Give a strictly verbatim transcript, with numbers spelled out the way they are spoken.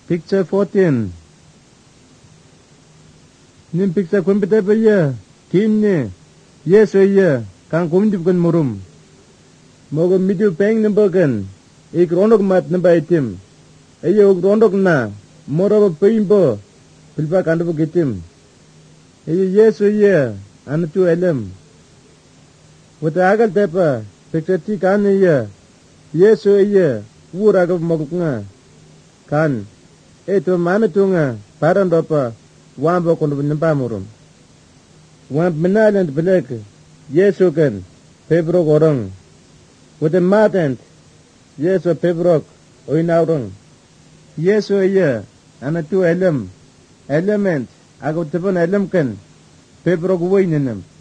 Picture fourteen. Nim picture kumpita pa iya, kim ni, yes o iya, kang kumdip kan murum. Moga midu peng nambakan, ik ronok mat namba itim. Iya uk ronok na, moraba paimbo, pilpa kandabu gitim. Iya yes o iya, anatu elam. Wata agal tepa, picture ti kan iya, yes o iya, uragab mogok nga. Kan, eto mana tunga, paran dopa, wamba kono nampa murum. Wamp menalan belek, yeso kan, pebrok orang. Wata matent, yeso pebrok, oinaurang. Yeso iya, anatu elam, element, agaw tepan elam kan, pebrok wainanam.